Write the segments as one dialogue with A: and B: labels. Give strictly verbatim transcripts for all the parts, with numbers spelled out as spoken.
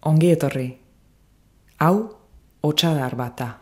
A: ongi etorri. Hau, hotsadar bat da.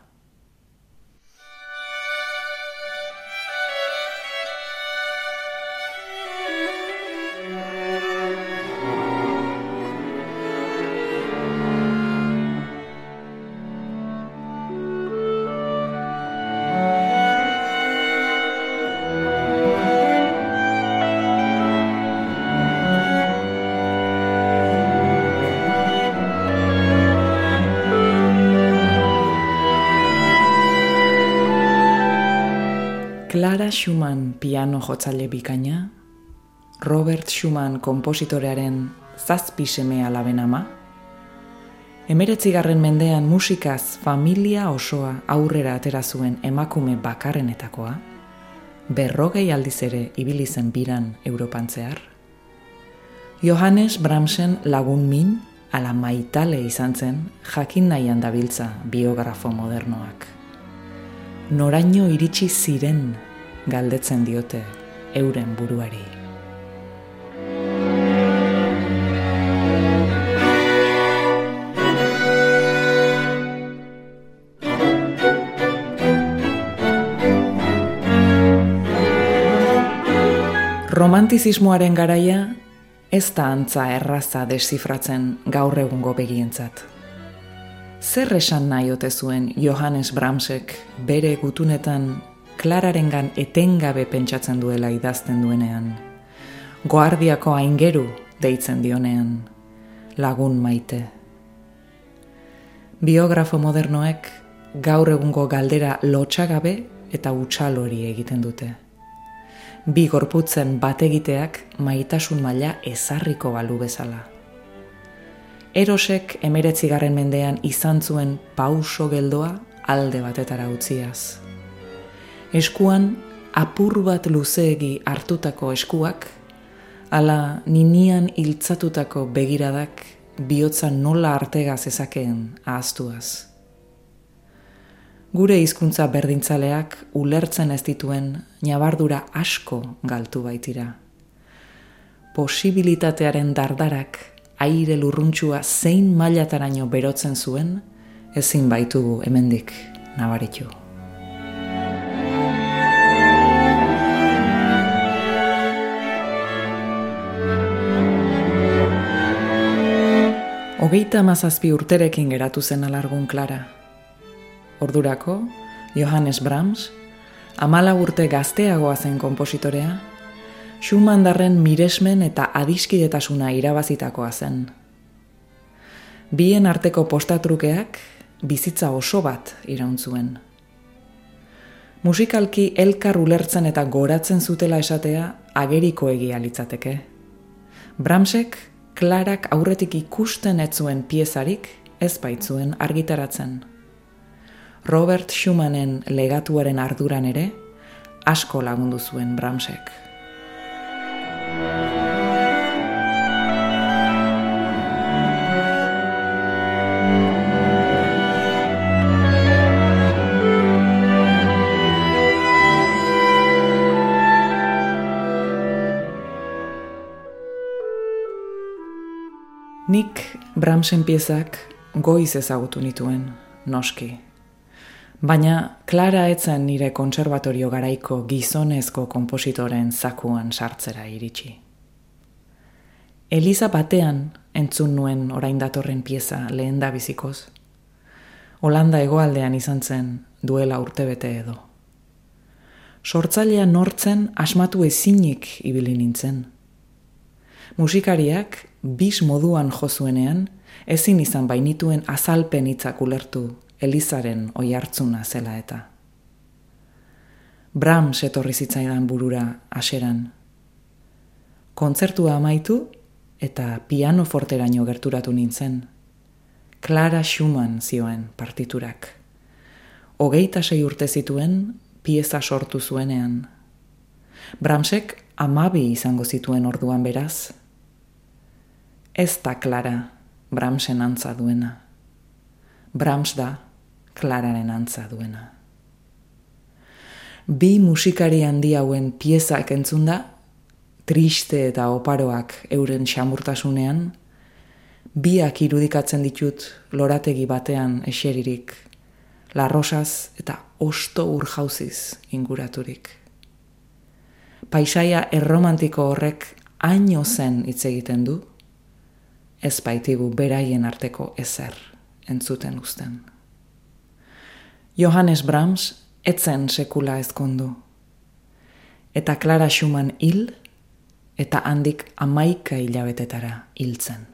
A: Clara Schumann piano jotzaile bikaina, Robert Schumann konpositorearen zazpi seme alaben ama, hemeretzigarren mendean musikaz familia osoa aurrera atera zuen emakume bakarrenetakoa, berrogei aldiz ere ibili zen biran Europan zehar, Johannes Brahmsen lagun min ala maitale izan zen jakin nahian dabiltza biografo modernoak. Noraino iritsi ziren galdetzen diote euren buruari. Romantizismoaren garaia ez da antza erraza deszifratzen gaur egungo begientzat. Zer esan nahi ote zuen Johannes Brahmsek bere gutunetan Klararengan etengabe pentsatzen duela idazten duenean, Goardiako aingeru deitzen dionean, lagun maite. Biografo modernoek gaur egungo galdera lotsagabe eta utxalori egiten dute. Bi gorputzen bategiteak maitasun maila ezarriko balu bezala. Erosek hemeretzigarren mendean izan zuen pauso geldoa alde batetara utziaz. Eskuan apur bat luzeegi hartutako eskuak, ala ninian hiltzatutako begiradak bihotza nola artega zezakeen ahaztuaz. Gure hizkuntza berdintzaleak ulertzen ez dituen ñabardura asko galtu baitira. Posibilitatearen dardarak aire lurruntsua zein mailataraino berotzen zuen, ezin baitugu hemendik nabaritu. Hogeita hamazazpi urterekin geratu zen alargun Clara. Ordurako, Johannes Brahms, hamalau urte gazteagoa zen konpositorea, Schumanndarren miresmen eta adiskidetasuna irabazitakoa zen. Bien arteko postatrukeak bizitza oso bat iraun zuen. Musikalki elkar ulertzen eta goratzen zutela esatea ageriko egia litzateke. Brahmsek Klarak aurretik ikusten ez zuen piezarik ez baitzuen argitaratzen. Robert Schumannen legatuaren arduran ere asko lagundu zuen Brahmsek. Nik Brahmsen piezak goiz ezagutu nituen, noski. Baina Clara etzen nire kontserbatorio garaiko gizonezko konpositoren zakuan sartzera iritsi. Eliza batean entzun nuen orain datorren pieza lehen da bizikoz. Holanda hegoaldean izan zen duela urtebete edo. Sortzailea nortzen asmatu ezinik ibili nintzen. Musikariak bis moduan jo zuenean, ezin izan bainituen azalpen hitzak ulertu Elizaren oihartzuna zela eta. Brahms etorri zitzaidan burura haseran. Kontzertua amaitu eta piano forteraino gerturatu nintzen. Clara Schumann zioen partiturak. Hogeita sei urte zituen pieza sortu zuenean. Brahmsek hamabi izango zituen orduan beraz. Ez da Clara Brahmsen antza duena. Brahms da Clararen antza duena. Bi musikari handi hauen piezak entzunda, triste eta oparoak euren xamurtasunean, Biak irudikatzen ditut lorategi batean eseririk, larrosaz eta osto urjauziz inguraturik. Paisaia erromantiko horrek haino zen hitz egiten du, ez baitigu beraien arteko ezer entzuten uzten. Johannes Brahms etzen sekula ezkondu, eta Clara Schumann hil, eta handik hamaika hilabetetara hiltzen.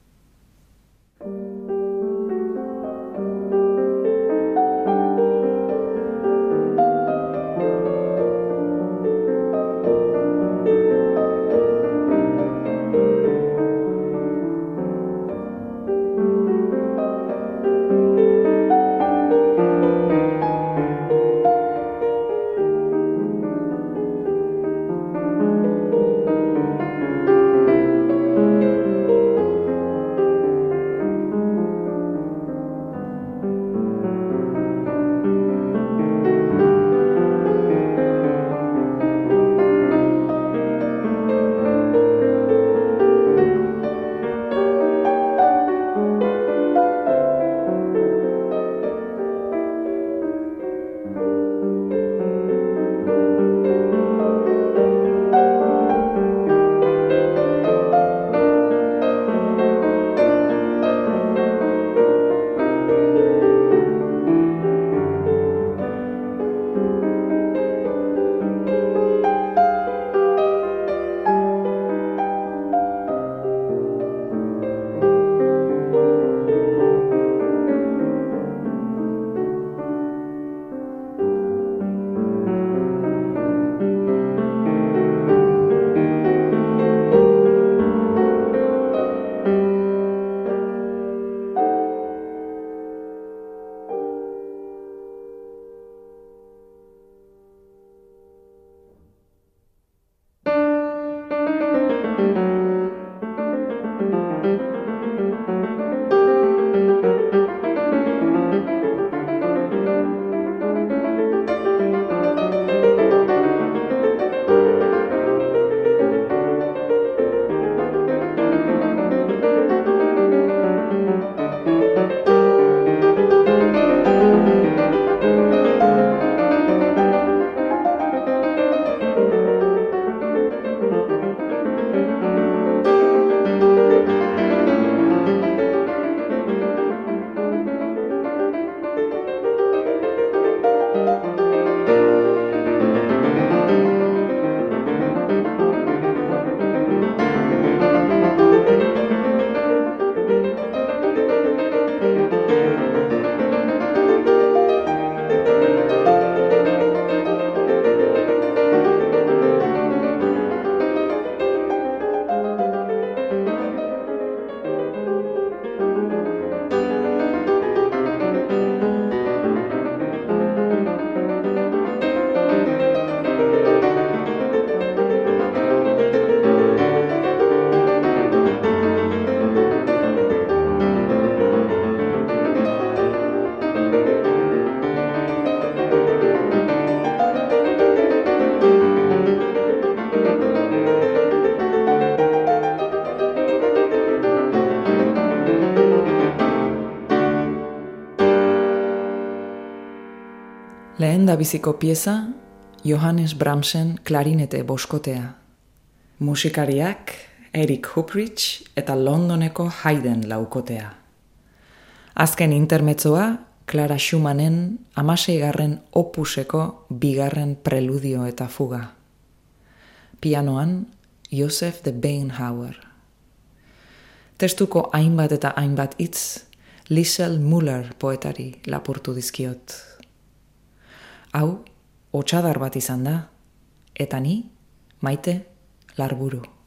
A: Lehen da biziko pieza, Johannes Brahmsen klarinete boskotea. Musikariak Eric Huprich eta Londoneko Haydn laukotea. Azken intermezzoa, Clara Schumannen amaseigarren opuseko bigarren preludio eta fuga. Pianoan, Joseph de Beinhauer. Testuko hainbat eta hainbat hitz, Liesl Müller poetari lapurtu dizkiot. Hau, hotsadar bat izan da, eta ni, Maite Larburu.